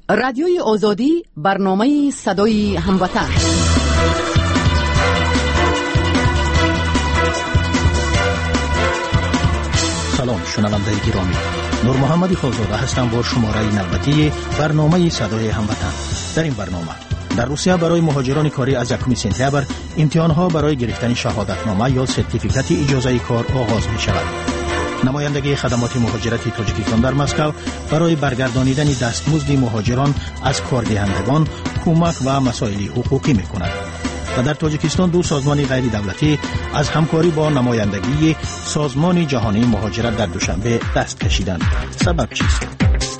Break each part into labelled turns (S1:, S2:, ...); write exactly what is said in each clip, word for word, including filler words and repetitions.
S1: رادیوی آزادی، برنامه صدای هموطن.
S2: سلام شنونده گرامی، نور محمدی خوزاده هستم با شماره نوبتی برنامه صدای هموطن. در این برنامه در روسیه برای مهاجران کاری از یکم سپتامبر امتحان‌ها برای گرفتن شهادتنامه یا سرتیفیکت اجازه کار آغاز می شود. نمایندگی خدمات مهاجرت تاجیکستان در مسکو برای برگردانیدن دستمزد مهاجران از کاردهندگان کمک و مسائل حقوقی می کند. و در تاجیکستان دو سازمان غیر دولتی از همکاری با نمایندگی سازمان جهانی مهاجرت در دوشنبه دست کشیدند. سبب چیست؟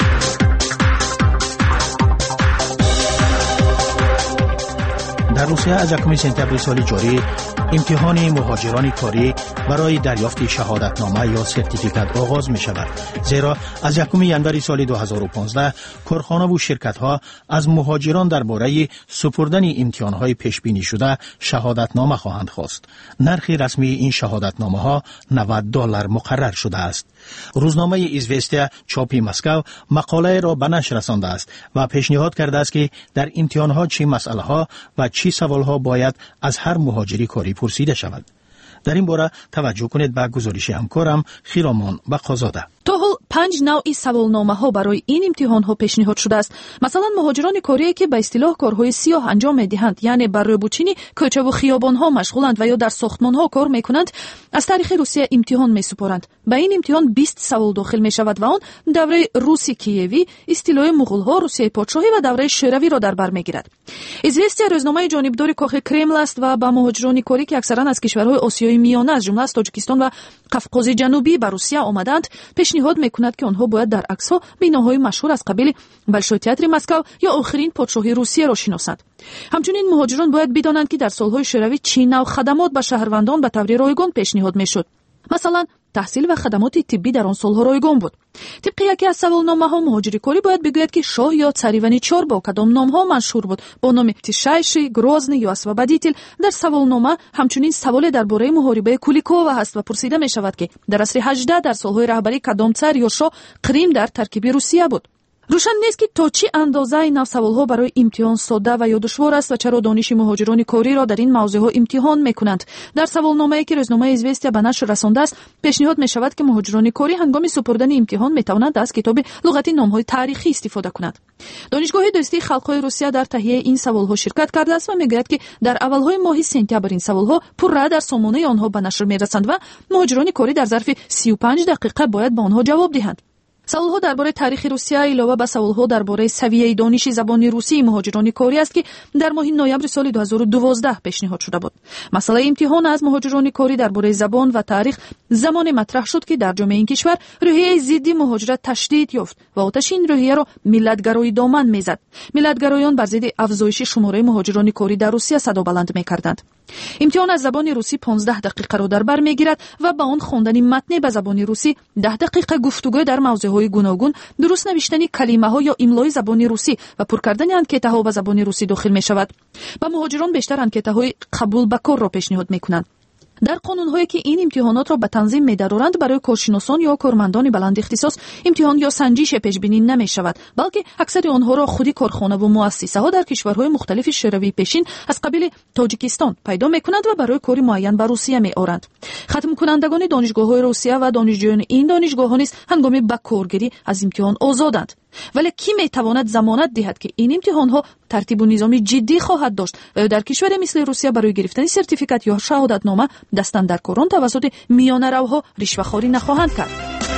S2: در روسیه از یکم سپتامبر سال جاری امتحان مهاجران کاری برای دریافت شهادتنامه یا سرتیفیکت آغاز می شود. زیرا از یکم ژانویه سال دو هزار و پانزده کارخانه و شرکت ها از مهاجران درباره سپردن امتحان های پیش بینی شده شهادتنامه خواهند خواست. نرخ رسمی این شهادتنامه ها نود دلار مقرر شده است. روزنامه ایزوستیا چاپی مسکو مقاله را به نشر رسانده است و پیشنهاد کرده است که در امتحان ها چه مسئله ها و چه سوال ها باید از هر مهاجری کاری پرسیده شود. در این باره توجه کنید به گزارش همکارم خیرامان بقازاده.
S3: تا حال پنج نوع سوالنامه‌ها برای این امتحان‌ها پیشنهاد شده است. مثلا مهاجران کاری که به اصطلاح کارهای سیاه انجام می‌دهند، یعنی بر روبوچینی، کوچه و خیابان‌ها مشغولند و یا در ساختمان‌ها کار می‌کنند، از طریق روسیه امتحان می‌سپارند. به این امتحان بیست سوال داخل می‌شود و آن دوره روسی کیوی، استیلای مغول‌ها، روسیه پادشاهی و دوره شوروی را در بر می‌گیرد. ایزوستیا روزنامه جانبدار کاخ کرمل است و با مهاجران کاری که اکثرا از کشورهای آسیای میانه از جمله تاجیکستان و قفقاز جنوبی به روسیه آمدند، پیشنهاد می‌کند که آنها باید در عکس‌ها بناهای مشهور از قبیل بلشوی تئاتر مسکو یا آخرین پادشاهی روسیه را شناسند. همچنین مهاجران باید بدانند که در سال‌های شوروی چه نوع خدمات به شهروندان به طور رایگان پیشنهاد می‌شد. مثلا تحصیل و خدمات طبی در آن سال‌ها رایگان بود. طبق یکی از سوالنامه‌ها مهاجری کاری باید بگوید که شاه یا царевичор با کدام نام‌ها مشهور بود. با نام تیشایشی، گروزنی یا освободитель. در سوالنامه همچنین سوال درباره محاربه کولیکووا هست و پرسیده می‌شود که در عصر هجدهم در سال‌های رهبری کدام цар یا شاه کریم در ترکیب روسیه بود. روشن نیست که تا چه اندازه این نوع سوال‌ها برای امتحان ساده و یا دشوار است و چرا دانش مهاجران کاری را در این موضوع‌ها امتحان می‌کنند. در سوالنامه‌ای که روزنامه ایزوستیا به نشر رسانده است، پیشنهاد می‌شود که مهاجران کاری هنگام سپردن امتحان می‌توانند از کتاب لغتی نام‌های تاریخی استفاده کنند. دانشگاه دوستی خلق‌های روسیه در تهیه این سوال‌ها شرکت کرده است و می‌گوید که در اول‌های ماه سپتامبر این سوال‌ها پررا در سامانه آنها به نشر می‌رسند و مهاجران کاری در ظرف سی و پنج دقیقه باید به آنها جواب دهند. سوال‌ها درباره تاریخ روسیه علاوه بر سوال‌ها درباره سویه دانش زبان روسی مهاجران کاری است که در ماه نوامبر سال دو هزار و دوازده پیشنهاد شده بود. مسئله امتحان از مهاجران کاری درباره زبان و تاریخ زمان مطرح شد که در جامعه این کشور روحیه ضد مهاجرت تشدید یافت و آتش این روحیه را ملت‌گرایی دامن می‌زد. ملت‌گرایان بر ضد افزایش شماره مهاجران کاری در روسیه صدا بلند می‌کردند. امتحان از زبان روسی پانزده دقیقه را در بر می‌گیرد و با آن خواندن متن به زبان روسی، ده دقیقه گفتگو در موضوع‌های گوناگون، درست نوشتن کلمه‌ها یا املای زبان روسی و پر کردن انکته‌ها به زبان روسی داخل می‌شود. با مهاجران بیشتر انکته‌های قبول به کار را پیشنهاد می‌کنند. در قانون‌هایی که این امتحانات را به تنظیم می‌دارند برای کارشناسان یا کارمندان بلند اختصاص امتحان یا سنجش پیش‌بینی نمی‌شود، بلکه اکثر آنها را خودی کارخانه و مؤسسه‌ها در کشورهای مختلف شوروی پیشین از قبیل تاجیکستان پیدا می‌کنند و برای کاری معین به روسیه می‌آورند. ختم کنندگان دانشگاه‌های روسیه و دانشجویان این دانشگاه‌ها نیز هنگام به کارگیری از امتحان آزادند. ولی کی میتواند ضمانت دهد که این امتحان‌ها ترتیب و نظام جدی خواهد داشت و در کشور مثل روسیه برای گرفتن سرتیفیکت یا شهادتنامه دستاندرکاران توسط میانه‌روها رشوه‌خواری نخواهند کرد؟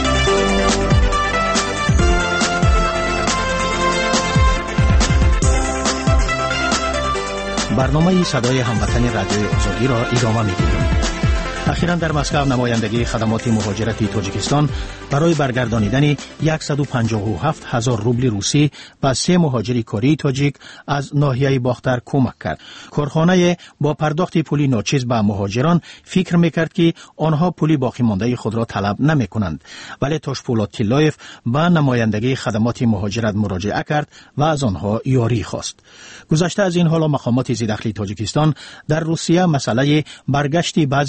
S2: برنامه صدای هموطن رادیوی آزادی را ادامه می‌دهیم. اخیراً در مسکو نمایندگی خدمات مهاجرت تاجیکستان برای برگردانیدن صد و پنجاه و هفت هزار روبل روسی به سه مهاجری کاری تاجیک از ناحیه باختر کمک کرد. کارخانه با پرداخت پولی ناچیز به مهاجران فکر میکرد که آنها پولی باقی مانده خود را طلب نمی کنند، ولی تاشپولات تیلایف به نمایندگی خدمات مهاجرت مراجعه کرد و از آنها یاری خواست. گذشته از این حالا مقامات ضد دخلی تاجیکستان در روسیه مسئله برگشت بعضی از مهاجران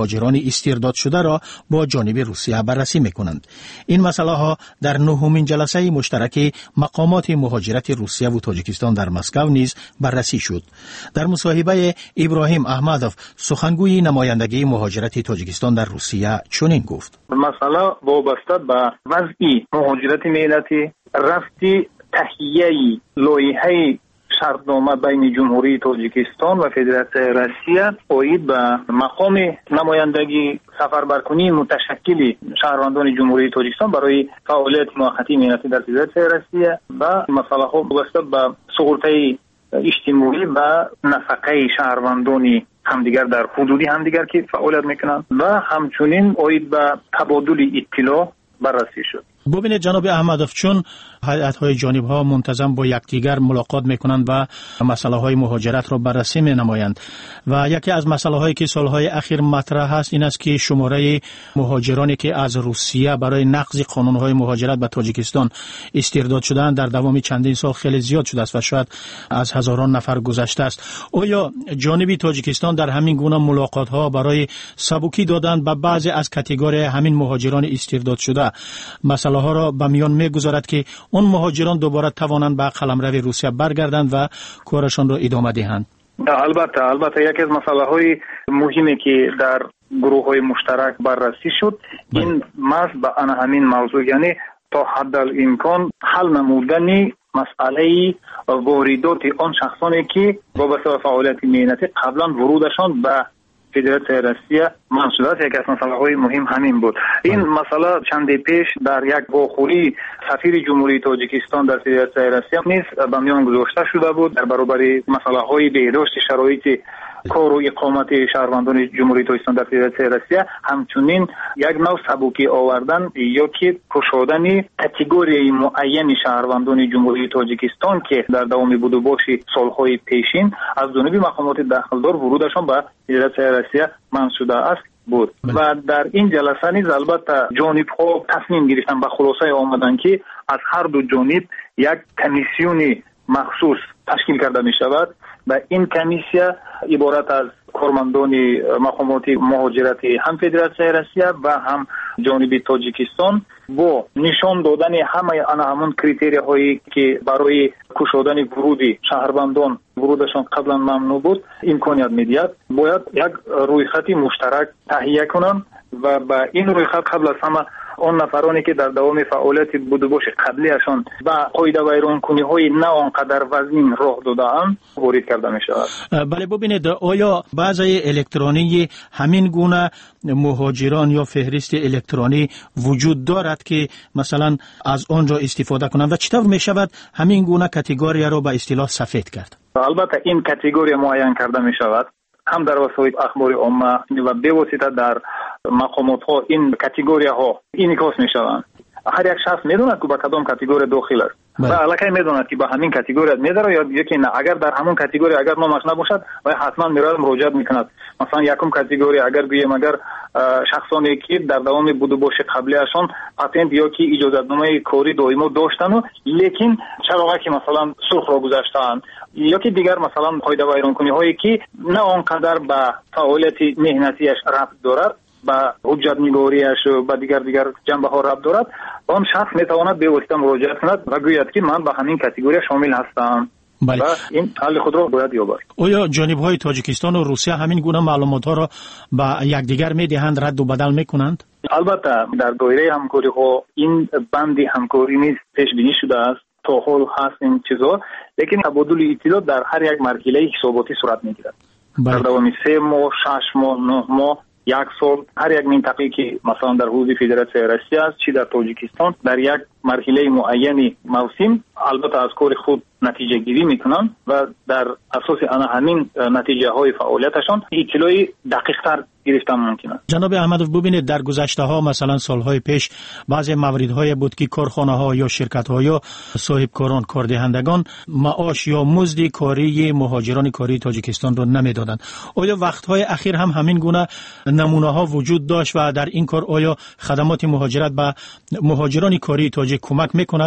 S2: مهاجران استرداد شده را با جانب روسیه بررسی میکنند. این مسئله ها در نهمین جلسه مشترک مقامات مهاجرت روسیه و تاجیکستان در مسکو نیز بررسی شد. در مصاحبه ابراهیم احمدوف سخنگوی نمایندگی مهاجرت تاجیکستان در روسیه چنین گفت:
S4: مسئله وابسته به وضع مهاجرت ملتی رفتی تهیه لایحه شرطنامه بین جمهوری تاجیکستان و فدراسیون روسیه اوید به مقام نمایندگی سفربرکنی متشکل شهروندان جمهوری تاجیکستان برای فعالیت موقتی ملتی در فدراسیون روسیه و مسئله ها وابسته به سقوطی اجتماعی و نفقه شهروندان همدیگر در حدودی همدیگر که فعالیت میکنند و همچنین اوید به تبادل اطلاع بررسی شد.
S2: ببینید جناب احمدوف، چون هیئت‌های جانب‌ها منتظم با یکدیگر ملاقات می‌کنند و مسائل مهاجرت را بررسی می‌نمایند و یکی از مسائل‌هایی که سال‌های اخیر مطرح است این است که شماره مهاجرانی که از روسیه برای نقض قانون‌های مهاجرت به تاجیکستان استرداد شدند در دوام چندین سال خیلی زیاد شده است و شاید از هزاران نفر گذشته است. آیا جانب تاجیکستان در همین گونه ملاقات‌ها برای سبکی دادن به بعضی از کاتگوری همین مهاجران استرداد شده مسائل ها را به میان می‌گذارد که اون مهاجران دوباره توانند به قلمرو روسیه برگردند و کارشان را ادامه دهند؟
S4: البته البته یکی از مسائل مهمی که در گروه های مشترک بررسی شد این محض به آن همین موضوع، یعنی تا حد الامکان حل نمودن مسئله واردات آن شخصانی که وابسته به فعالیت مهنتی قبلا ورودشان به فدراسیون روسیه منع شده است. یکی از مسائل مهم همین بود. این مسئله چندی پیش در یک واخوری سفیر جمهوری تاجیکستان در فدراسیون روسیه نیز به میان گذاشته شده بود در برابر مسائل بهداشت شرایط کار و اقامت شهروندان جمهوری تاجیکستان در فدراسیون روسیه، همچنین یک نوع سبکی آوردن یا که کشادن کاتگوری معین شهروندان جمهوری تاجیکستان که در دوام بود و باشی سالهای پیشین از جانب مقامات داخلدار ورودشان به فدراسیون روسیه منع شده است بود. و در این جلسه نیز البته جانب‌ها تصمیم گرفتن به خلاصه آمدن که از هر دو جانب یک کمیسیون مخصوص تشکیل کرده می شود و این کمیسیون عبارت از کارمندان مقامات مهاجرتی هم فدراسیون روسیه و هم جانب تاجیکستان با نشان دادن همه آن همون کریتریاهایی که برای کشادن ورود شهروندان ورودشان قبلا ممنوع بود امکانیت میدهد باید یک رویخط مشترک تهیه کنند و با این رویخط قبل از همه اون نفرانی که در دوام فعالیت بود و باش قبلیشان و قاعده ویرانکنی های نه آنقدر وزین راه داده‌اند وارد کرده می شود.
S2: بله ببینید، آیا بعضی الکترونی همین گونه مهاجران یا فهرست الکترونی وجود دارد که مثلا از آن را استفاده کنند و چطور می شود همین گونه کاتگوری را به اصطلاح سفید کرد؟
S4: البته این کاتگوری معین کرده می شود هم در وسایل اخبار عامه و به واسطه در مقامات ها این کاتگوری ها انعکاس می شوند. هر یک شخص میدوند که با کدام کاتگوری داخل است و علاقه میدوند که با همین کاتگوری میداره یا یکی نه. اگر در همون کاتگوری اگر نامش نباشد و حتما میره مراجعه میکند. مثلا یکم کاتگوری اگر گویم اگر شخصانی که در دوام بود و باش قبلیشان پاتنت یا که اجازهنامه کاری دائمی داشتن و لیکن چراغی که مثلا سرخ را گذاشتن یا که دیگر مثلا قاعده ویرانکنی هایی که نه آنقدر به فعالیت مهنتیش ربط دارد با حجت نگاریش و دیگر دیگر جنبه ها ربط دارد، آن شخص میتواند به واسطه مراجعه کند و گوید که من به همین کاتگوری شامل هستم.
S2: بله.
S4: و این حل خود را باید یابد.
S2: آیا جانب‌های تاجیکستان و روسیه همین گونه معلومات ها را به یکدیگر میدهند، رد و بدل میکنند؟
S4: البته در دایره همکاری ها این بندی همکاری نیز پیش بینی شده است، تا حال هست این چیزا، لیکن تبادل اطلاعات در هر یک مرحله حساباتی صورت میگیرد. در دوام سه ماه، شش ماه، نه ماه، یک سال هر یک منطقه‌ای که مثلا در حوزه فدراسیون روسیه است چی در تاجیکستان در یک مرحله معینی موسم البته از کار خود نتیجه گیری میکنن و در اساس آن همین نتیجه های فعالیتشان اطلاعی دقیق تر گرفتن ممکنه.
S2: جناب احمدوف ببینید در گذشته ها مثلا سالهای پیش بعضی مواردهای بود که کارخانه ها یا شرکت ها یا صاحب کاران کاردهندگان معاش یا مزد کاری مهاجران کاری تاجیکستان رو نمیدادند. آیا وقتهای اخیر هم همین گونه نمونه ها وجود داشت و در این کار آیا خدمات مهاجرت به مهاجران کاری تاجیک کمک میکند؟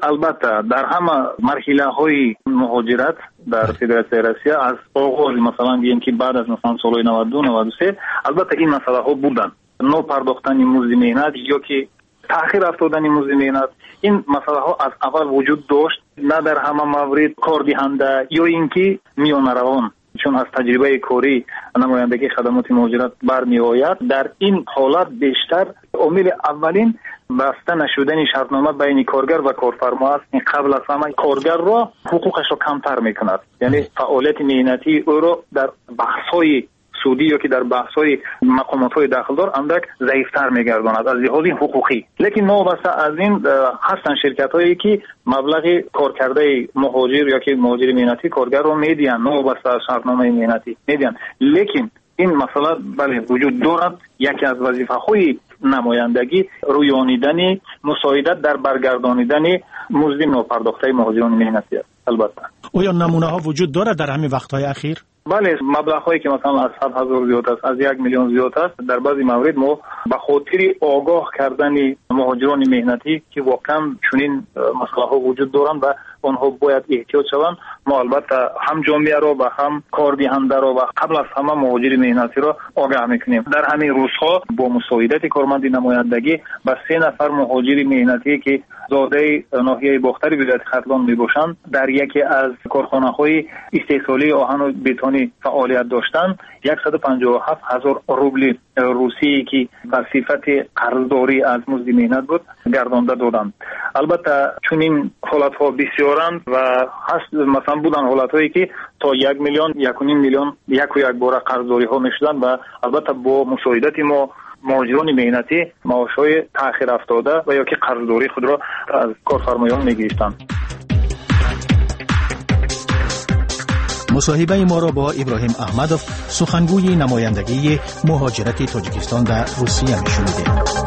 S4: البته در همه مرحله های مهاجرت در فدراسیون روسیه از آغاز مثلا بگیم که بعد از مثلا سالهای نود و دو نود و سه البته این مسئله ها بودن، نو پرداختن مزد مهنت یا که تأخیر افتادن مزد مهنت، این مسئله ها از اول وجود داشت، نه در همه مورد کار دهنده یا اینکه میانه روان، چون از تجربه کاری نمایندگی خدمات مهاجرت برمی آید. در این حالت بیشتر عامل اولین بسته نشدن شرطنامه بین کارگر و کارفرما است. این قبل از همه کارگر را حقوقش را کمتر میکند، یعنی فعالیت مهنتی او را در بحث‌های سودی یا که در بحث‌های مقامات‌های داخلدار اندک ضعیف‌تر می‌گرداند از لحاظ حقوقی. لیکن نوبسته از این هستن شرکت‌هایی که مبلغ کارکرده مهاجر یا که مهاجر مهنتی کارگر رو میدین، نوبسته از شرطنامه مهنتی میدین. لیکن این مسئله بله وجود دارد. یکی از وظیفه‌های نمایندگی رویانیدن مساعدت در برگردانیدن مزد ناپرداخته مهاجران مهنتی است. البته
S2: آیا نمونه‌ها وجود دارد در همین وقت‌های اخیر؟
S4: بله، مبلغ‌هایی که مثلا از صد هزار زیاد است، از یک میلیون زیاد است، در بعضی موارد ما به خاطر آگاه کردن مهاجران مهنتی که واقعا چنین مسئله‌ها وجود دارند و آنها باید احتیاط شوند، ما البته هم جامعه را و هم کاردهنده را و قبل از همه مهاجر مهنتی را آگاه میکنیم. در همین روزها با مساعدت کارمند نمایندگی به سه نفر مهاجر مهنتی که زاده ناحیه باختر ولایت ختلان میباشند در یکی از کارخانه‌های استحصالی آهن و بتونی فعالیت داشتند صد و پنجاه و هفت هزار روبل روسی که به صفت قرضداری از مزد مهنت بود گردانده دادند. البته چون این حالت‌ها بسیارند و هست مثلا بودن حالت‌هایی که تا یک میلیون یک و نیم میلیون یک و یک بار قرضداری ها میشدند و البته با مساعدت ما مهاجران مهنتی معاش‌های تأخیر افتاده و یا که قرضداری خود را از کارفرمایان میگیرند.
S2: مصاحبه ما را با ابراهیم احمدوف سخنگوی نمایندگی مهاجرت تاجیکستان در روسیه میشنیدید.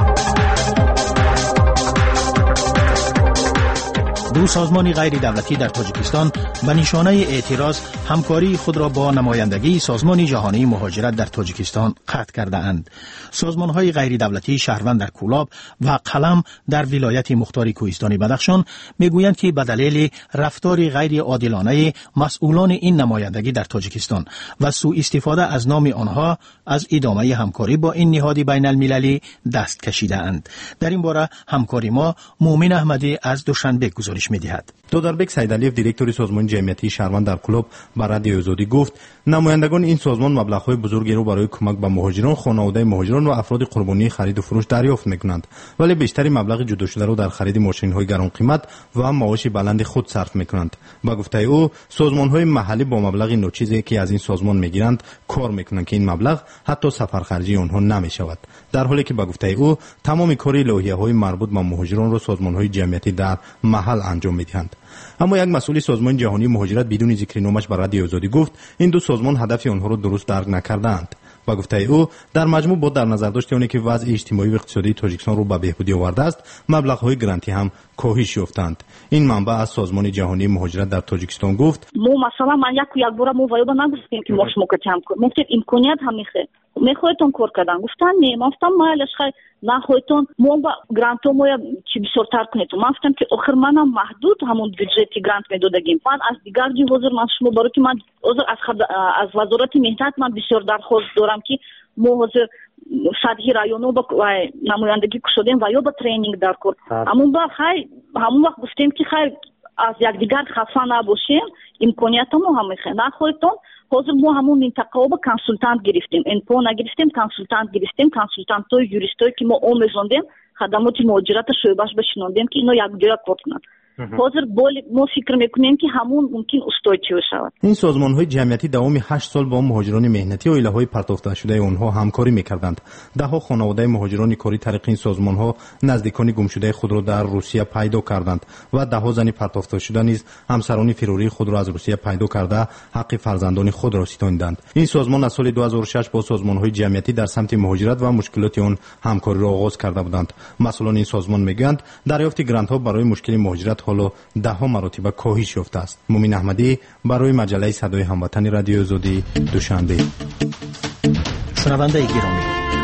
S2: دو سازمان غیر دولتی در تاجیکستان به نشانه اعتراض همکاری خود را با نمایندگی سازمان جهانی مهاجرت در تاجیکستان قطع کرده اند. سازمان های غیر دولتی شهروند در کولاب و قلم در ولایت مختار کوهستان بدخشان میگویند که به دلیل رفتار غیر عادلانه مسئولان این نمایندگی در تاجیکستان و سوء استفاده از نام آنها از ادامه همکاری با این نهاد بین المللی دست کشیده اند. در این باره همکاری ما مومن احمدی از دوشنبه گزارش می‌دهد.
S5: دودربک سیدعلیف دیرکتور سازمان جمعیتی شهروند در کلوب به رادیو آزادی گفت نمایندگان این سازمان مبلغ‌های بزرگی را برای کمک به مهاجران، خانواده مهاجران و افراد قربانی خرید و فروش دریافت می‌کنند، ولی بیشتری مبلغ جدا شده را در خرید ماشین‌های گران قیمت و معاش بلند خود صرف می‌کنند. با گفته او سازمان‌های محلی با مبلغ ناچیزی که از این سازمان می‌گیرند کار می‌کنند که این مبلغ حتی سفرخرجی آنها نمی‌شود، در حالی که با گفته او تمام کاری لایحه‌های مربوط به مهاجران را سازمان‌های جمعیتی در محل انجام می‌دهند. اما یک مسئول سازمان جهانی مهاجرت بدون ذکر نامش بر رادیو آزادی گفت این دو سازمان هدف آنها را درست درک نکردند. با گفته او در مجموع با در نظر داشت اونی که وضع اجتماعی و اقتصادی تاجیکستان رو به بهبودی آورده است، مبلغ‌های گرانتی هم کاهش یافتند. این منبع از سازمان جهانی مهاجرت در تاجیکستان گفت
S6: ما مثلا من یک یک بار مو وایو نگفتیم که ما شما کتم کنیم، گفتیم امکانیت هم میخه میخوایتون کار کردن، گفتن نه، ما گفتم مالش خیر نه خودتون ما با گرانتو ما چی بسیارتر کنید. ما گفتم که آخر منم محدود همون بودجتی گرانت میدادگیم. من از دیگر جی حضور من شما برای که من حضور از خد... از وزارت مهنت من بسیار درخواست دارم که ما حضور شادی رایونو با نمایندگی شدیم و یا با ترینینگ در کار. همون با خیر همون وقت گفتیم که خیر از یک دیگر خفه نباشیم، امکانیت ما هم میخه نه خودتون. حاضر ما همون منطقه با کنسولتانت گرفتیم، انپو نگرفتیم، کنسولتانت گرفتیم، کنسولتانت های یوریستایی که ما آموزاندیم، خدمات مهاجرت شعبه‌اش بشنوندیم که اینا یک جای کار کنند. حاضر ما فکر میکنیم که همون ممکن استوایچی شود.
S5: این سازمان‌های جمعیتی دوام هشت سال با مهاجران مهنتی و ایله‌های پرتافته شده آنها همکاری می‌کردند. ده‌ها خانواده مهاجران کاری طریق این سازمان‌ها نزدیکان گمشده خود را در روسیه پیدا کردند و ده‌ها زن پرتافته شده نیز همسران فراری خود را از روسیه پیدا کرده حق فرزندان خود را ستاندند. این سازمان از سال دو هزار و شش با سازمان‌های جمعیتی در سمت مهاجرت و مشکلات آن همکاری را آغاز کرده بودند. مسئولان این سازمان می‌گویند دریافت گرانت‌ها برای مشکل مهاجرت حالا ده ها مراتب کاهش یافته است. مومن احمدی برای مجله صدای هموطن رادیو آزادی دوشنبه.
S2: شنونده گرامی،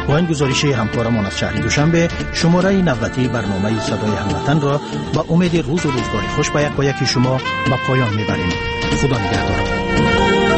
S2: با این گزارش همکارمان از شهر دوشنبه شماره نوبتی برنامه صدای هموطن را با امید روز و روزگاری خوش به یک با یکی شما به پایان میبریم. خدا نگهدار.